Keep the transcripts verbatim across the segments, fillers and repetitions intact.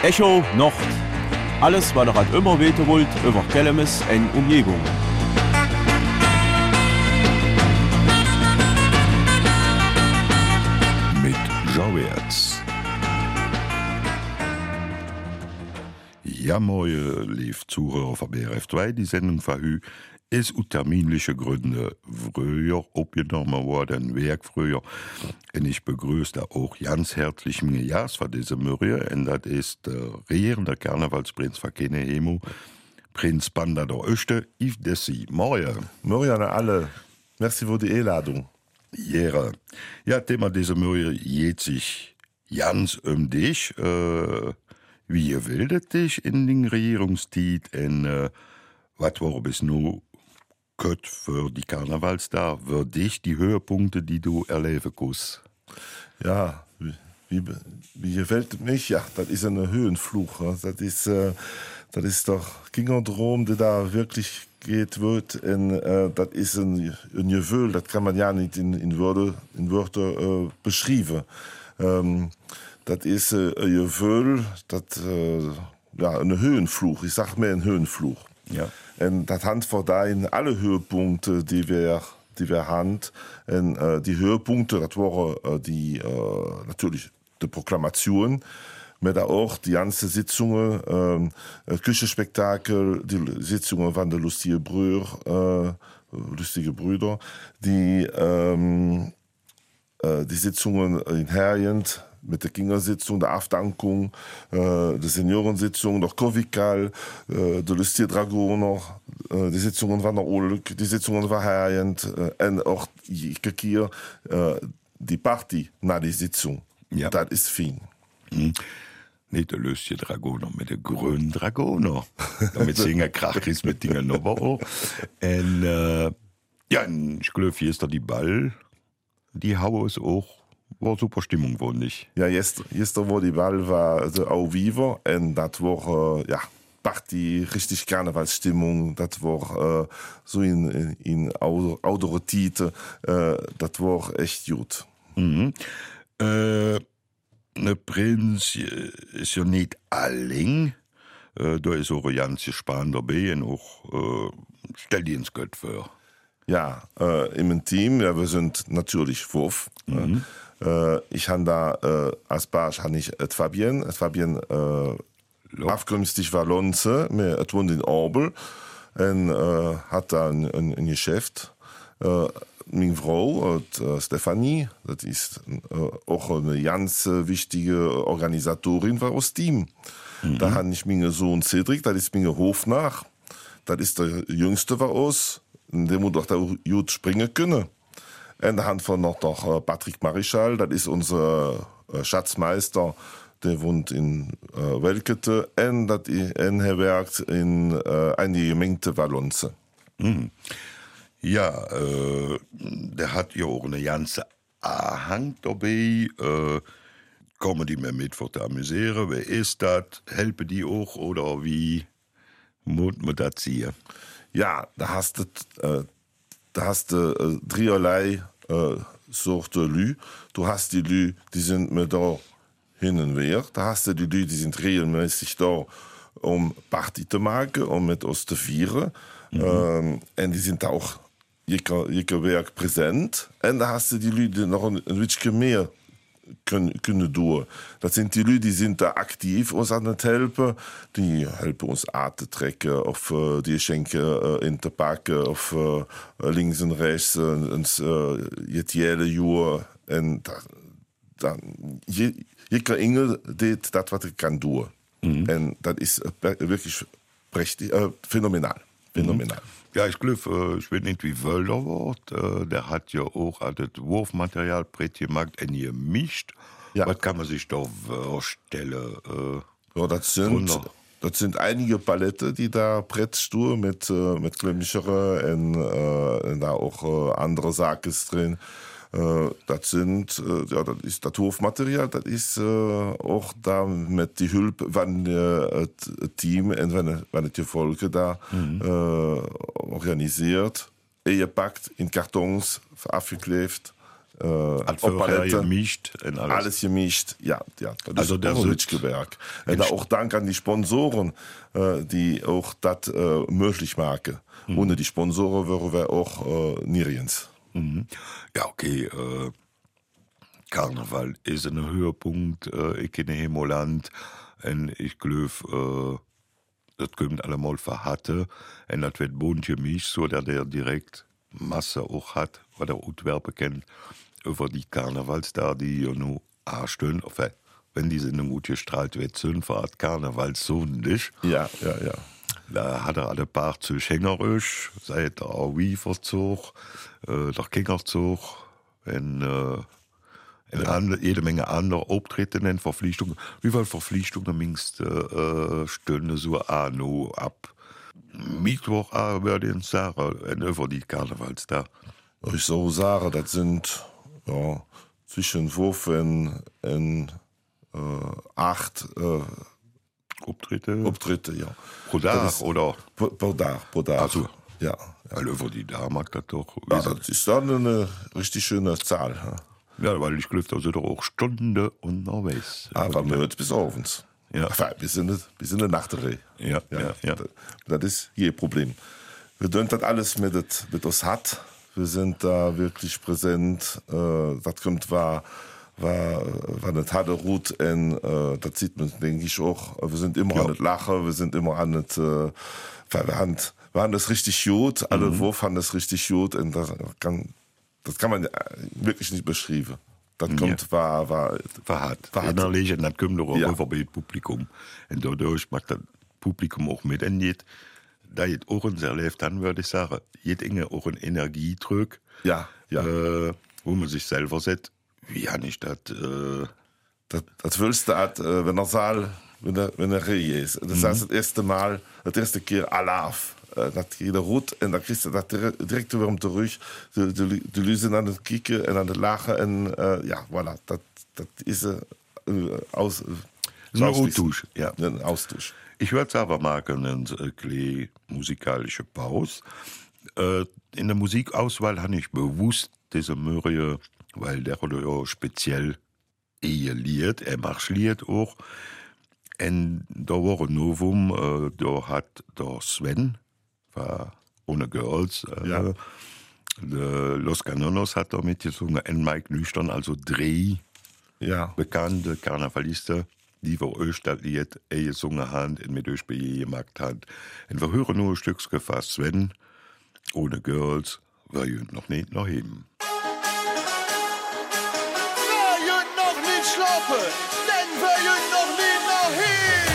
Echo Nord. Alles, was ihr halt immer weten wollt, über Kellemes en Umgebung. Mit Jean Wertz. Ja, moje lief Zuhörer von B R F zwei, die Sendung verhü, ist aus terminlichen Gründen früher abgenommen worden, Werk früher. Und ich begrüße da auch ganz herzlich meine Jas von dieser Mürrie, und das ist der regierende Karnevalsprinz von Kenehemo, Prinz Panda der Öste, Yves Dessy. Moin. Moin an alle. Merci für die Einladung. Ja, ja, Thema dieser Mürrie geht sich ganz um dich. Äh, wie ihr wildet dich in den Regierungstiet und äh, was war bis nu Gott für die Karnevalstar, für dich die Höhepunkte, die du erleben kannst? Ja, wie, wie, wie gefällt mich? Ja, das ist ein Höhenfluch. Das ist, äh, das ist doch ging darum, der da wirklich geht wird. Und äh, das ist ein, ein Gefühl, das kann man ja nicht in, in Wörter, in Wörter äh, beschreiben. Ähm, das ist äh, ein Gefühl, das äh, ja, ein Höhenfluch. Ich sag mir ein Höhenfluch. Ja. Und das hat vor da in alle Höhepunkte, die wir, die wir haben. Und äh, die Höhepunkte, das waren äh, die, äh, natürlich die Proklamation, aber auch die ganzen Sitzungen, äh, Küchenspektakel, die Sitzungen von der lustigen Brüder, äh, lustige Brüder, die, ähm, äh, die Sitzungen in Herjend, mit der Kindersitzung, der Aufdankung, äh, der Seniorensitzung, der Kovikal, äh, der Lustige Dragoner, äh, die Sitzungen von der Olk, die Sitzungen von Herjend, äh, und auch hier äh, die Party nach der Sitzung. Ja. Das ist fein. Hm. Nicht der Lustige Dragoner, mit der grünen Dragoner. Damit singen Krachis mit Dingen noch auch. Und äh, ja, ich glaube, hier ist da die Ball, die Haue ist auch. War super Stimmung, wohl nicht? Ja, gestern, gestern war die Ball war also auch viva und das war äh, ja Party, richtig Karnevalsstimmung, das war äh, so in, in, in Autorität, äh, das war echt gut. Mhm. Äh, ne Prinz ist ja nicht allein, äh, da ist auch ein ganzes Span dabei und auch, äh, stell dir ins Gott vor. Ja, äh, im Team, ja, wir sind natürlich fünf. Mhm. Äh, ich habe da äh, als Barsch habe ich et Fabien, et Fabien äh, aufgründig war Lonze, mir et wohnt in Orbel und äh, hat da ein, ein, ein Geschäft. Äh, meine Frau, äh, Stefanie, das ist äh, auch eine ganz wichtige Organisatorin war aus Team. Mhm. Da habe ich meinen Sohn Cedric, das ist mein Hofnach, das ist der Jüngste war aus, der muss doch da gut springen können. Und da haben wir noch doch Patrick Marischal, das ist unser Schatzmeister, der wohnt in äh, Welkete und das er werkt in äh, eine Gemeinde Wallonze. Mhm. Ja, äh, der hat ja auch eine ganze Ahang dabei. Äh, kommen die mir mit für zu amüsieren? Wer ist das? Helfen die auch oder wie muss man das sehen? Ja, da hast du äh, da hast du äh, dreierlei äh, Sorte Lü. Du hast die Lü, die sind mir da hin und her. Da hast du die Lü, die sind regelmäßig da, um Party zu machen, um mit uns zu feiern. Mhm. Ähm, und die sind auch jeder Werk präsent. Und da hast du die Lü, die noch ein, ein bisschen mehr können, können tun. Das sind die Leute, die sind da aktiv uns an das helfen. Die helfen uns Arten trecken, auf äh, die Geschenke äh, in der Packen, auf äh, links und rechts, äh, ins äh, jede Jahr. Und da, da, je, jeder Engel tut das, was er kann tun. Mhm. Und das ist äh, wirklich prächtig, äh, phänomenal. Phänomenal. Mhm. Ja, ich glaube, ich weiß nicht, wie Wölder wird. Der hat ja auch das Wurfmaterial breit gemacht und gemischt. Ja. Was kann man sich da vorstellen? Ja, das sind, das sind einige Paletten, die da brettstuhl mit, mit Glömichere und, äh, und da auch andere Sachen drin. Äh, das sind, äh, ja, das ist das Hofmaterial, das ist äh, auch da mit die Hülp, wenn das äh, Team und wenn, wenn die Folge da mhm. äh, organisiert, eingepackt, in Kartons, aufgeklebt äh, Operette, gemischt, alles. alles gemischt. Ja, ja. Also der Gewerk. Und auch Dank an die Sponsoren, äh, die auch das äh, möglich machen. Mhm. Ohne die Sponsoren wären wir auch äh, nirgends. Mhm. Ja, okay. Äh, Karneval ist ein Höhepunkt äh, in Hemoland. Und ich glaube, äh, das kommt allemal verhatte. Und das wird bunt gemischt, so dass der direkt Masse auch hat, was er Utwerbe kennt, über die Karnevalstar, die ja nur anstehen. Enfin, wenn die Sendung gut gestrahlt wird, sind wir Karnevalssonntag. Ja, ja, ja. Da hat er alle paar zu Schengerisch, seit der Aui-Verzug, äh, der Kingerzug, und, äh, und ja. andere, jede Menge andere Auftritten und Verpflichtungen. Wie viele Verpflichtungen mingst äh, Stunde so an, ab Mittwoch würde ich sagen, und über die Karnevalstar. Ich so sagen, das sind ja, zwischen fünf und, und äh, acht äh, Auftritte? Auftritte, ja. Pro Tag, oder? Pro, pro Tag, pro Tag. Also, ja. Weil über die da mag das doch. Ja, das ist dann eine richtig schöne Zahl. Ja, ja weil ich glaube, da sind doch auch Stunden unterwegs. Aber man hört bis abends. Ja. Enfin, bis in der, bis in der Nachterei. Ja, ja, ja. ja. Das, das ist hier Problem. Wir tun das alles mit, das, mit uns hat. Wir sind da wirklich präsent. Äh, das kommt war war, war eine harte Route und äh, das sieht man, denke ich, auch. Wir sind immer ja. an das Lachen, wir sind immer an das, äh, wir haben, wir haben das richtig gut, alle mhm. Wurf haben das richtig gut und das kann, das kann man wirklich nicht beschreiben. Das kommt, ja. war, war, war hart. War hart. Innerlich, und das kommt auch ja. über das Publikum. Und dadurch macht das Publikum auch mit. Und jetzt, da jetzt auch unser erlebt, dann würde ich sagen, jetzt auch ein Energiedruck, ja, ja. Äh, wo man sich selber sagt, wie habe ich das? Äh das, das willst du, äh, wenn der Saal, wenn er, wenn er Rehe ist. Das mhm. heißt, das erste Mal, das erste Kehr Alaf. Äh, dat jeder Rot, und da kriegst du das direkt über dem zurück. Du, du, du lösen an das Kicken und an das Lachen, und äh, ja, voilà. Das, das ist äh, aus. Ein Austausch, ja. Ein Austausch. Ich würde aber machen, eine kleine musikalische Pause. Äh, in der Musikauswahl habe ich bewusst diese Möhre, weil der hat ja speziell eheliert, er marschliert auch. Und da war ein Novum, äh, da hat der Sven, war ohne Girls, äh, ja. Los Canonos hat da mitgesungen, und Mike Nüchtern, also drei ja. bekannte Karnevalisten, die wir euch das Lied eh gesungen haben und mit euch bei je gemacht haben. Und wir hören nur ein Stück gefasst, Sven, ohne Girls, war jünd noch nicht nach heben. Schlafen, denn wir jünd noch nie nach hin.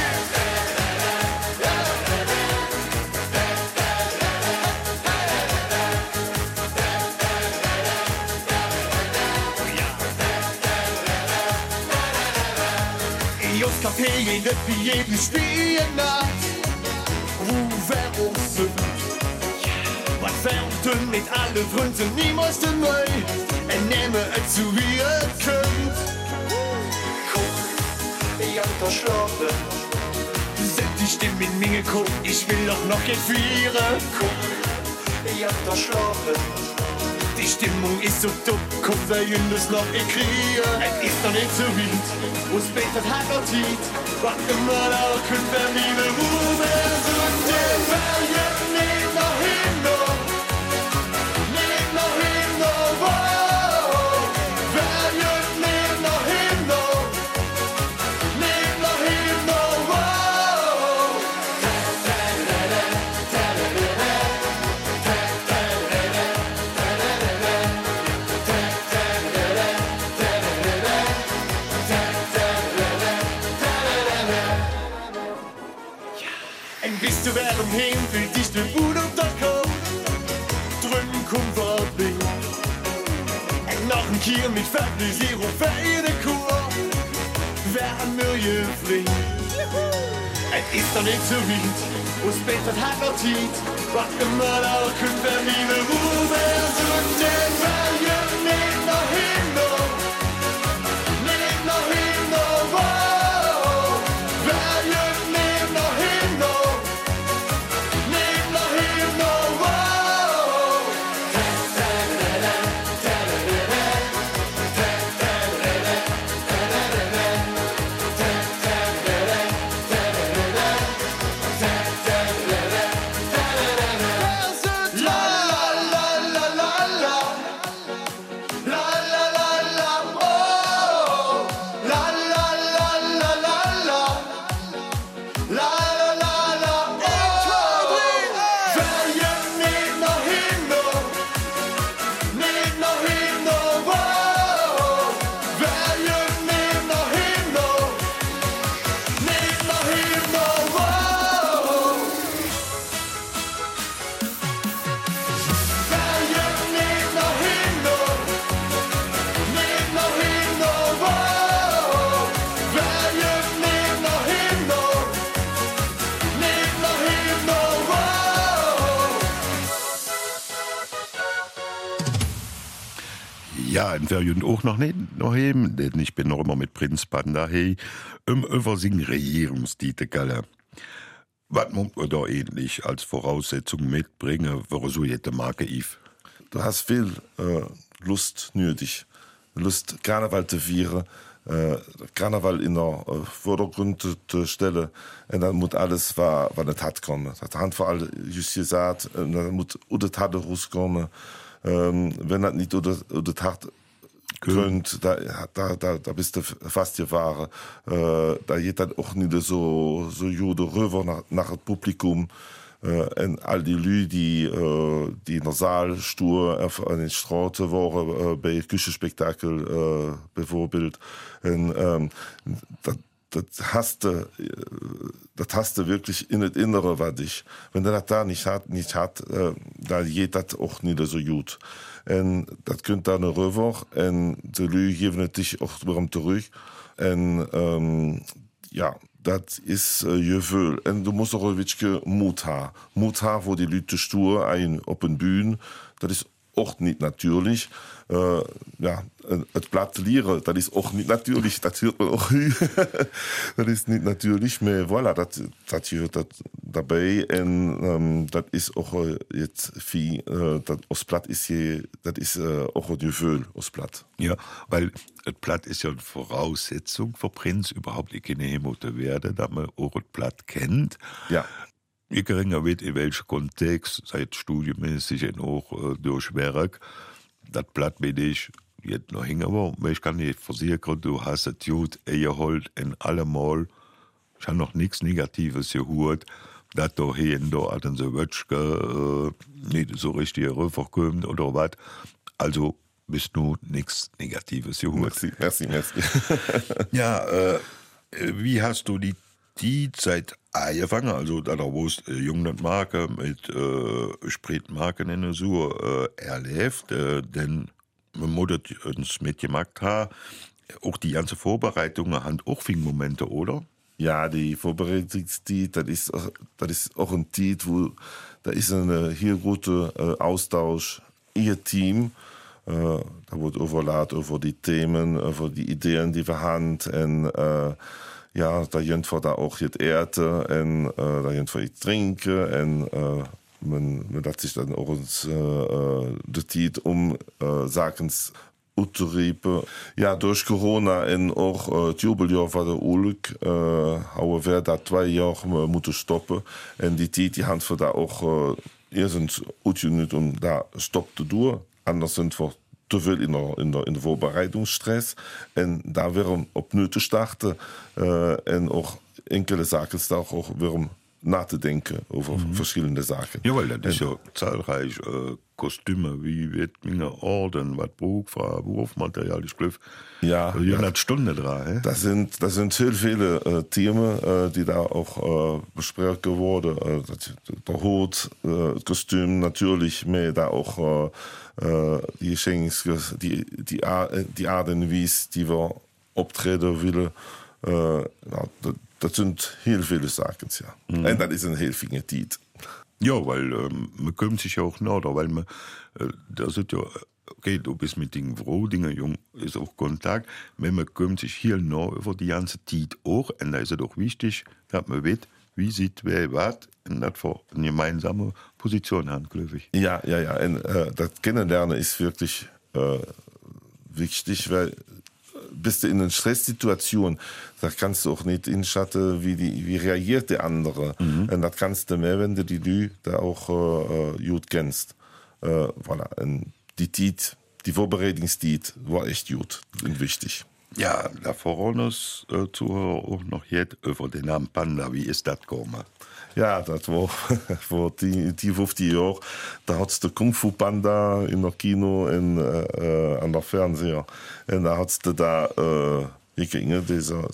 Jos Café jedet wie jeden Spielen Nacht, wo wir uns sind. Was werden mit alle Freunden niemals den Neu, er nehme es zu wie es könnt. Schlafen. Sind die Stimmen in Minge guck, ich will doch noch gefieren. Guck, ich hab doch schlafen. Die Stimmung ist so dumm, guck, wer jündes noch ekrieren. Es ist doch nicht so wild, uns betet hat noch Tiet. Was immer da könnt wer liebe Ruhe, so den Verjährten nicht noch hin, noch. Nicht noch hin, noch, wow. Wer jünd nicht noch hin, noch. Du werden hin, fühl dich den Mut und der Kopf. Drücken kommt Warbling. Noch ein Kier mit Stabilisierung für jede Kur. Werden wir geflinkt. Es ist doch nicht so wild, uns betet hat noch Tiet. Was immer da könnt wir liebe Ruhe, so den Verjährten nicht noch hin, noch. Nicht noch hin, noch, wow. Verjährten nicht noch hin, noch. Ja, en wer jund och noch net noch heben, denn ich bin noch immer mit Prinz Panda hey, um iwwer sing Regierungstitel galle. Wat muss man da ähnlich als Voraussetzung mitbringen, wo so jette Marke Yves? Du hast viel äh, Lust nötig. Lust, Karneval zu feiern, äh, Karneval in der äh, Vordergrund zu stellen. Und dann muss alles, was, was nicht hat, kommen. Das hat vor allem just gesagt, äh, dann muss oder Tat rauskommen. Ähm, wenn das nicht oder, oder Tat könnt, da, da, da, da bist du fast gefahren. Äh, da geht dann auch nicht so, so Jude rüber nach, nach dem Publikum. Äh, und all die Leute, die, äh, die in der Saal stur an den Straßen waren, äh, bei Küchenspektakel äh, bevorbild. Und ähm, das, das hast du, das hast du wirklich in das Innere, was dich. Wenn du das da nicht hat, nicht hat, äh, da geht das auch nicht so gut. Und das könnt dann rüber, und die Leute geben dich auch warum zurück. Und ähm, ja, das ist äh, Gefühl. Und du musst auch ein bisschen Mut haben. Mut haben, wo die Leute stur ein auf den Bühnen. Das ist auch nicht natürlich. Äh, ja, das Blatt lieren, das ist auch nicht natürlich. Das hört man auch. Das ist nicht natürlich, aber voilà, das, das gehört das dabei. Und ähm, das ist auch äh, jetzt viel, äh, das Ostblatt ist hier, das ist äh, auch ein Gefühl, Ostblatt. Ja, weil das Blatt ist ja eine Voraussetzung für Prinz überhaupt nicht genehmen werden, dass man auch das Blatt kennt. Ja. Je geringer wird, in welchem Kontext, seit studiemäßig und auch äh, durch Werk, das Blatt bin ich jetzt noch hängen, aber ich kann nicht versichern, du hast es gut geholt in allemal. Ich habe noch nichts Negatives gehört, dass du hier und da an so Wötschke äh, nicht so richtig rüberkommt oder was. Also bist du nichts Negatives gehört. Merci, merci, merci. Ja, äh, wie hast du die die seit angefangen, also da wo es äh, junge Marke mit äh, Spritmarken in der Sur äh, erlebt, äh, denn man muss uns mitgemacht haben, auch die ganze Vorbereitung haben auch viele Momente, oder? Ja, die Vorbereitungszeit, das ist, das ist auch ein Zeit, wo da ist ein hier guter äh, Austausch, ihr Team, äh, da wird overladen über die Themen, über die Ideen, die wir haben, und äh, ja, da jent wir da auch jetzt Erde, und äh, da jent wir jetzt Trinken, und äh, man, man hat sich dann auch uns äh, die Zeit um äh, Sakens Uteripe. Ja, durch Corona und auch äh, das Jubeljahr von der Ulk äh, haben wir da zwei Jahre müssen stoppen. Und die Zeit, die haben wir da auch äh, erstens nicht um da Stopp zu tun. Anders sind wir zu viel in der, in der, in der Vorbereitungsstress. Und da wären ob nötig starten äh, und auch enkele Sachen da auch, auch wären nachzudenken über mhm. verschiedene Sachen. Ja, weil das ist ja zahlreich äh, Kostüme, wie wird meine Orden, was Beruf war, Berufsmaterial, ich glaube, ja, ja, eine Stunde dran. Das sind, das sind sehr viele äh, Themen, äh, die da auch äh, besprochen wurden. Äh, der Hut, äh, das Kostüm natürlich, mehr da auch äh, die Geschenke, die, die, die Art und Weise, die wir auftreten wollen. Äh, ja, das, das sind heel viele Sachen, ja. Mhm. Und das ist ein heel viel Zeit. Ja, weil ähm, man kommt sich ja auch nach, weil man, äh, das ist ja, okay, du bist mit den Vrodingen, Jung, ist auch Kontakt, aber man kommt sich hier nach über die ganze Zeit auch, und da ist es doch wichtig, dass man weiß, wie sieht wer was, und das für eine gemeinsame Position haben, glaube ich. Ja, ja, ja, und äh, das Kennenlernen ist wirklich äh, wichtig, weil bist du in einer Stresssituation, da kannst du auch nicht inschatten, wie, die, wie reagiert der andere. Mhm. Und das kannst du mehr, wenn du die Leute da auch äh, gut kennst. Äh, voilà. Und die Zeit, die Vorbereitungszeit war echt gut und wichtig. Ja, da voran ist äh, Zuhörer auch noch jetzt über den Namen Panda. Wie ist das gekommen? Ja, das war vor die, die fünfzig Jahren. Da hat es den Kung Fu Panda in der Kino und äh, an der Fernseher. Und da hat es da äh, gekriegt, dieser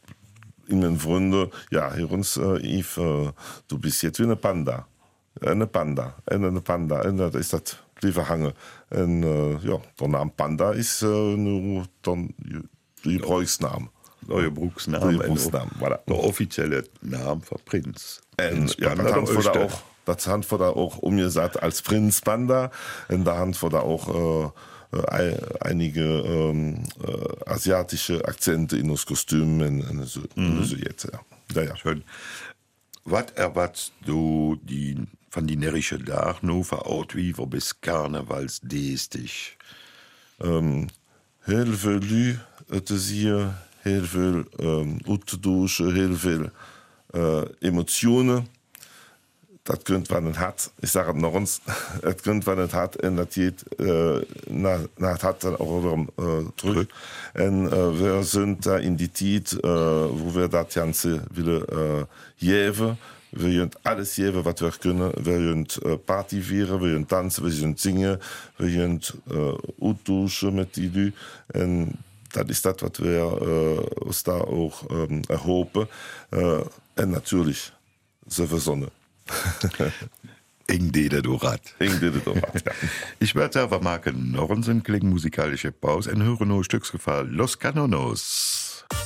in den Freunden, ja, hier uns, äh, Yves, äh, du bist jetzt wie eine Panda. Eine Panda, eine Panda. Und da ist das bleiben hängen. Und äh, ja, der Name Panda ist äh, nur der Gebrauchsname. Der Gebrauchsname, Gebrauchsname, voilà. Der offizielle Name für Prinz. Und, ja, das haben wir da auch, das haben wir da auch umgesagt als Prinz Panda. Und da haben wir da auch äh, äh, einige ähm, äh, asiatische Akzente in das Kostüm und, und so, mhm. und so jetzt. Ja. Ja, ja. Schön. Was erwartest du die, von die närrische Tag noch vor Ort wie wo bis Karnevals dich? Um, heel veel lui te zien, heel veel um, uit te douchen, heel veel uh, emotionen. Dat kunt wat het had. Ik zeg het nog eens. Het kunt wat het had en dat je het uh, na, na het had dan ook weer uh, terug. En uh, we zijn daar in die tijd uh, wo we dat Ganze willen uh, geven. We willen alles geven wat we kunnen. We willen uh, party vieren, we willen dansen, we willen zingen, we willen uh, uitdouchen met die lui. En dat is dat wat we uh, ons daar ook um, erhopen. Uh, en natuurlijk, ze verzonnen. Ing dede du rat. Ing dede du rat, ja. Ich werde selber machen noch unseren klingen musikalische Pause und höre noch Stücksgefall Los Canonos.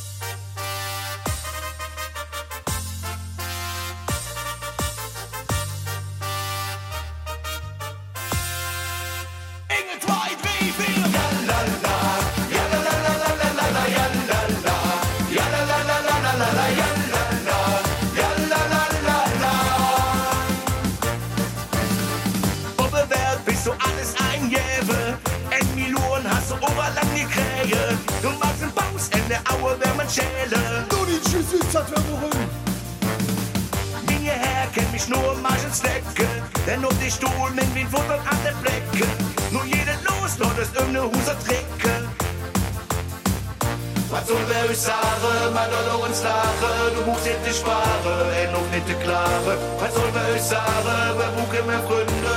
Minje her kennt mich nur Marschen Slecke, denn ob die Stuhl mit wie Futter an der Blecke. Nur jede los, nur das irgende Huser trinke. Was soll wer ich sagen, mein Dollar und Lache, du musst jetzt nicht sparen, ey, noch nicht klare. Was soll wer ich sagen, wer buche mehr Gründe?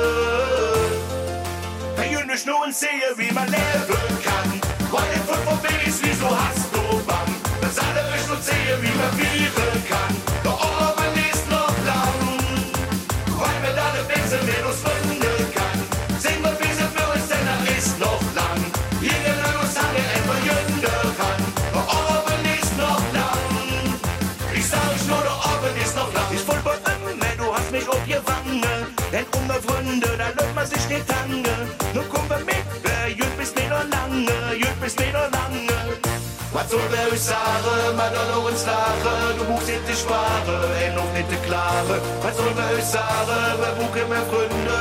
Wer jünglich nur und sehe, wie man leben kann. Weil den Fünf von Babys, wieso hast du Bang? Das alle ich nur sehe, wie man vieren kann. Doch oben ist noch lang, weil mir da eine Wechsel mit uns finden kann. Sing mal, wie sie für uns, denn er ist noch lang. Jeder Lös hat er etwa jünger kann. Doch oben ist noch lang. Ich sag euch nur, doch oben ist noch lang. Ich voll bei immer, du hast mich aufgefangen. Denn ohne Freunde, da läuft man sich nicht tange. Nur komm bei mit, jüt bis mir noch lange, jüt bis mir noch lange. Was soll wer ich sagen, mein Dollar und Lache, du buchst jetzt die Spare, ey, noch nicht die Klare. Was soll wer ich sagen, wer buche mehr Gründe?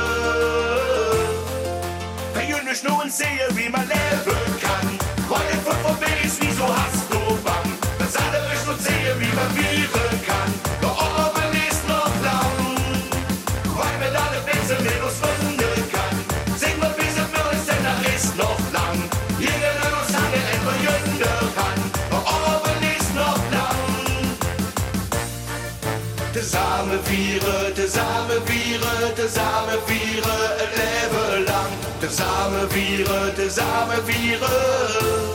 Wer jünglich nur und sehe, wie man leben kann. Weil den Fünf von Babys, wieso hast du Bang? Das alle ich nur sehe, wie man vieren kann. Doch oben ist noch lang, weil mir da eine Wechsel mit uns finden kann. Sing mal, wie sie für uns, denn da ist noch lang. Jeder Lös hat er etwa jünger kann. Doch oben ist noch lang. Zusammen vieren, zusammen vieren, zusammen vieren, ein Leben lang. Zusammen vieren, zusammen vieren.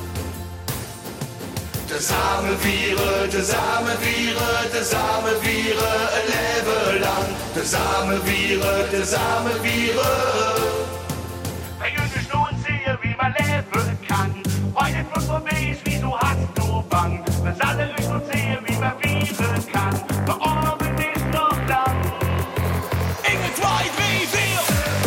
Zusammen vieren, zusammen vieren, zusammen vieren, ein Leben lang. Zusammen vieren, zusammen vieren. Wenn ich nicht nur sehe, wie man leben kann. Heute von vorbei ist, wieso hast du Bang? Wenn alle ich nur sehe, wie man vieren kann. Da oben ist noch lang. Inge zwei, drei, vier.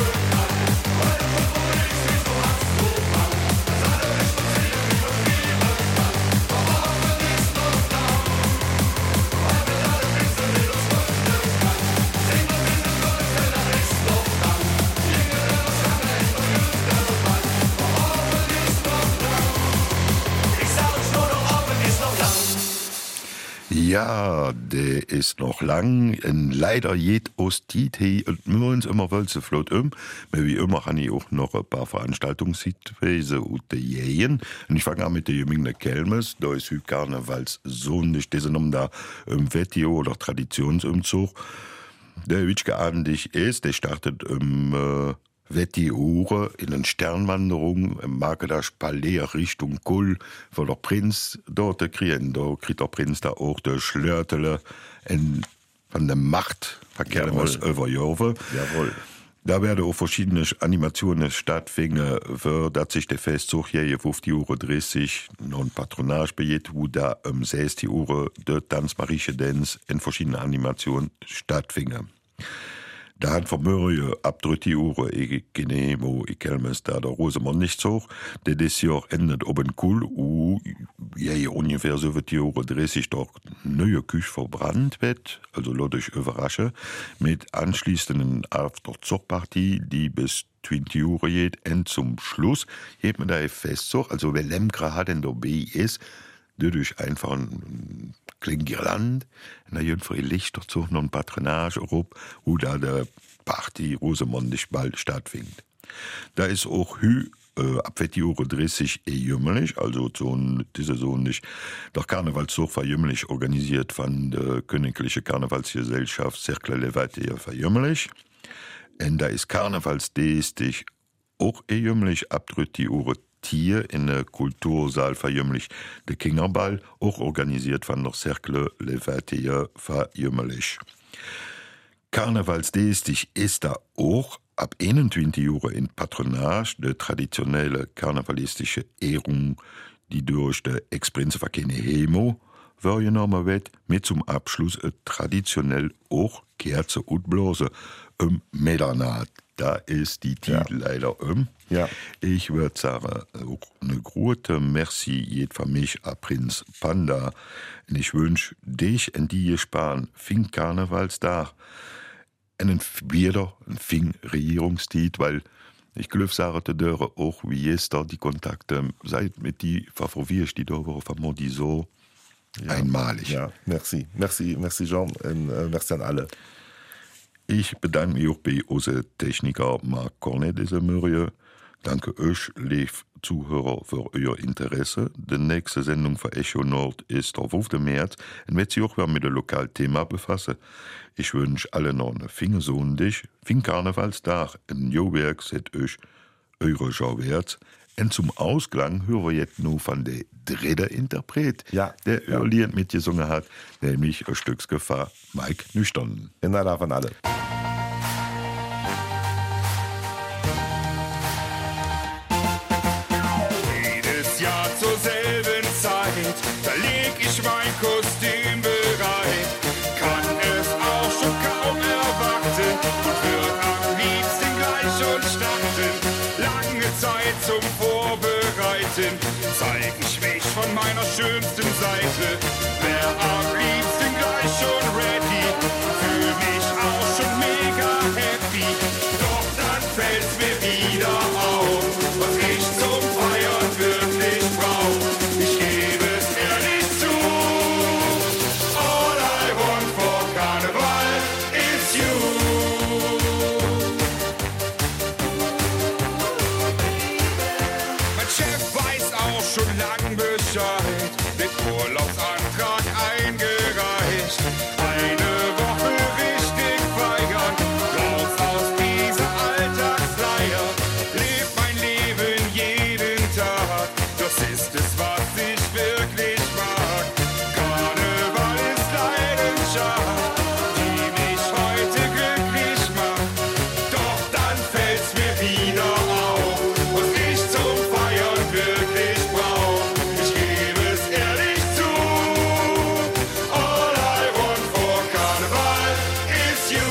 Ja, der ist noch lang. Und leider geht aus Tite und wir uns immer wohl zu flott um. Aber wie immer habe ich auch noch ein paar Veranstaltungshinweise und die Jähen. Und ich fange an mit der Jüngling Kelmes. Da ist heute Karnevalssohn, nicht diese um da im Wettio oder Traditionsumzug. Der Witschke Abendlich ist, der startet im äh, Wetti-Ure in den Sternwanderung im Markedasch Palais Richtung Kull, wo der Prinz dort kriegen. Da kriegt der Prinz da auch der Schlörtele von der Macht verkehren muss über Jahre. Jawohl. Da werden auch verschiedene Animationen stattfinden, für dass sich der Festzug hier fünfzig Uhr dreißig noch ein Patronage begeht, wo da um sechzig Uhr der Tanz Marische Dance in verschiedenen Animationen stattfinden. Da hat vermöre ab dritte Uhr ich gene wo ich kelmes da der Rosemond nicht so der des Jahr endet oben cool u ja, ja ungefähr so wird die Uhr dreißig doch neue Küche verbrannt wird also lo ich überrasche mit anschließenden After-Zock-Partie die bis zwanzig Uhr geht und zum Schluss hebt man da fest so also wer Lemkra hat in der B ist dadurch einfach ein Klingirland, in der jüngere Lichterzucht noch ein Patronage, Europa, wo da der Party Rosemondig bald stattfindet. Da ist auch Hü, äh, ab die Uhr dreißig eh jümmelig, also so ein, diese so nicht, der Karnevalszug war jümmelig organisiert von der Königliche Karnevalsgesellschaft Cercle Levate verjümmelig. Und da ist Karnevalsdienstag auch eh jümmelig, ab die Uhr Tier in der Kultursaal verjümmlich der Kingerball, auch organisiert von der Cercle Levatier verjümmlich. Karnevalsdienstag ist da auch ab einundzwanzig Uhr in Patronage der traditionelle karnevalistische Ehrung, die durch der Ex-Prinzenverkehne Hemo wahrgenommen wird, mit zum Abschluss traditionell auch Kerze und Blase um Mitternacht. Da ist die Titel ja. leider um. Ja. Ich würde sagen, auch eine große Merci jed von mich a Prinz Panda. Und ich wünsche dich und die sparen Fing Karnevalstag einen wieder ein Fing Regierungstitel, weil ich glaube, sagte Dörre auch, wie ist da die Kontakte, seid mit die verfolgst, die da von die so ja. einmalig. Ja, merci. Merci, merci Jean und äh, merci an alle. Ich bedanke mich auch bei unserem Techniker Marc Cornet diese Mürrie. Danke euch, liebe Zuhörer, für euer Interesse. Die nächste Sendung für Echo Nord ist der fünften März und wird sich auch wieder mit dem Lokalthema befassen. Ich wünsche allen noch eine Fingersondig, Fing-Karnevalstag, ein Jowerk, seid euch eure Schauwärts. Und zum Ausklang hören wir jetzt nur von der dritten Interpret, ja, der ja. earlier mitgesungen hat, nämlich ein Stücksgefahr Mike Nüchtern. In einer von alle. Jedes Jahr zur selben Zeit, da leg ich mein Kostüm bereit. Kann es auch schon kaum erwarten und wird am liebsten gleich schon starten. Lange Zeit zum Vorbereiten, zeig ich mich von meiner schönsten Seite. Wär am liebsten gleich schon ready, fühl mich auch schon mega happy. Doch dann fällt's mir wieder auf, was ich zum Feiern wirklich brauch. Ich gebe es ehrlich zu, all I want for Karneval is you. Mein Chef weiß auch schon lang Bescheid, mit Urlaubsantrag eingereicht. Eine Woche richtig feiern, raus aus dieser Alltagsleier. Leb mein Leben jeden Tag, das ist es, was ich wirklich mag. Karneval ist Leidenschaft, die mich heute glücklich macht. Doch dann fällt's mir wieder auf, was ich zum Feiern wirklich brauch. Ich gebe es ehrlich zu, all I want for Karneval is you.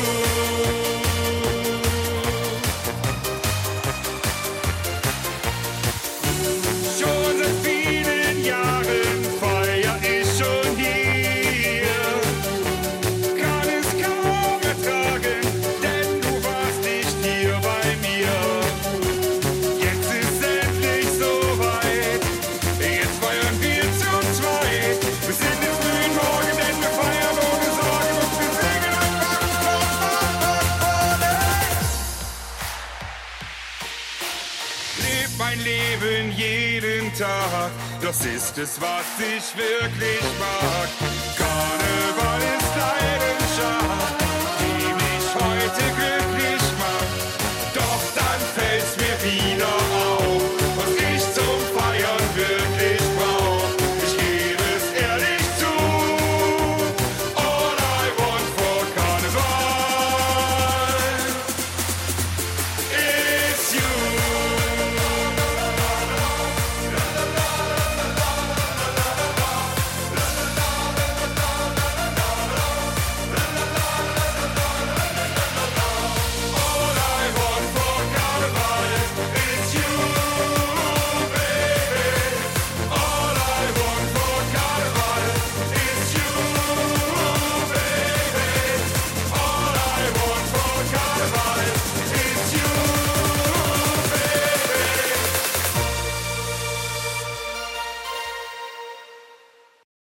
Schon seit vielen Jahren feier ich schon hier. Kann es kaum ertragen, denn du warst nicht hier bei mir. Jetzt ist endlich soweit, jetzt feiern wir zu zweit. Wir sind jetzt frühen Morgen, denn wir feiern ohne Sorgen und wir singen und machen vorne. Leb mein Leben jeden Tag, das ist es, was ich wirklich mag. Karneval ist Leidenschaft,